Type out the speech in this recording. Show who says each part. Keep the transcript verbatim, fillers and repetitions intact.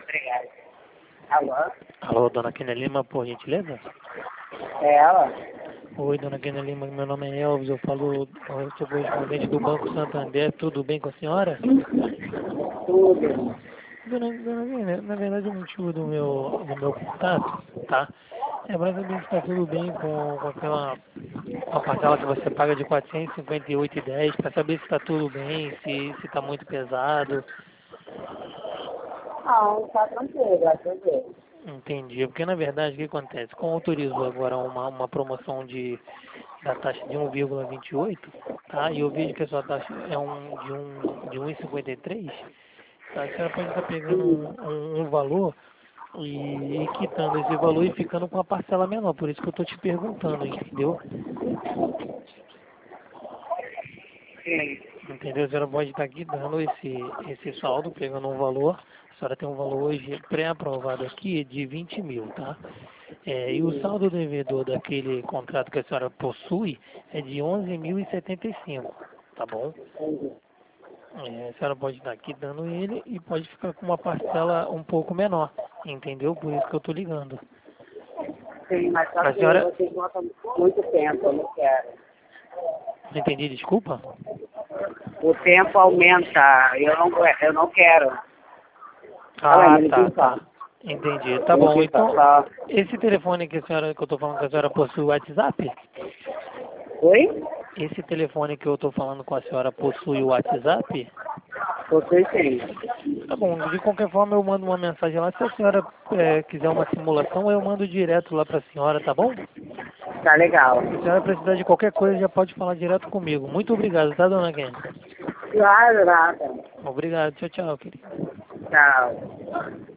Speaker 1: Obrigado. Alô?
Speaker 2: Alô, dona Kenia Lima, por gentileza?
Speaker 1: É ela?
Speaker 2: Oi, dona Kenia Lima, meu nome é Elvis, eu falo, eu sou correspondente do Banco Santander, tudo bem com a senhora?
Speaker 1: Tudo.
Speaker 2: Dona, dona Kenia, na verdade o motivo do meu, do meu contato, tá? É para saber se está tudo bem com, com aquela com a parcela que você paga de quatrocentos e cinquenta e oito reais e dez, para saber se está tudo bem, se se está muito pesado.
Speaker 1: Não, tá tranquilo, graças a Deus.
Speaker 2: Entendi, porque na verdade o que acontece? Como autorizou agora uma, uma promoção de, da taxa de um vírgula vinte e oito, tá? E eu vejo que a sua taxa é um, de um de um vírgula cinquenta e três, tá? A senhora pode estar pegando um, um, um valor e, e quitando esse valor e ficando com a parcela menor, por isso que eu estou te perguntando, entendeu?
Speaker 1: Sim.
Speaker 2: Entendeu? A senhora pode estar aqui dando esse, esse saldo, pegando um valor. A senhora tem um valor hoje pré-aprovado aqui de vinte mil, tá? É, e o saldo devedor daquele contrato que a senhora possui é de onze mil e setenta e cinco, tá bom?
Speaker 1: Entendi.
Speaker 2: É, a senhora pode estar aqui dando ele e pode ficar com uma parcela um pouco menor, entendeu? Por isso que eu estou ligando.
Speaker 1: Sim, mas só
Speaker 2: A
Speaker 1: que
Speaker 2: senhora...
Speaker 1: vocês botam muito tempo, eu não quero.
Speaker 2: Não entendi, desculpa?
Speaker 1: O tempo aumenta, eu não, eu não quero.
Speaker 2: Ah,
Speaker 1: Ela me
Speaker 2: tá,
Speaker 1: liga
Speaker 2: tá. Entendi. Tá bom. Então, esse telefone que a senhora, que eu tô falando que a senhora possui o WhatsApp?
Speaker 1: Oi?
Speaker 2: Esse telefone que eu tô falando com a senhora possui o WhatsApp?
Speaker 1: Vocês sim.
Speaker 2: Tá bom. De qualquer forma, eu mando uma mensagem lá. Se a senhora é, quiser uma simulação, eu mando direto lá pra senhora, tá bom?
Speaker 1: Tá legal.
Speaker 2: Se a senhora precisar de qualquer coisa, já pode falar direto comigo. Muito obrigado, tá, dona Ken?
Speaker 1: Claro, nada.
Speaker 2: Obrigado. Tchau, tchau, querida.
Speaker 1: Tchau.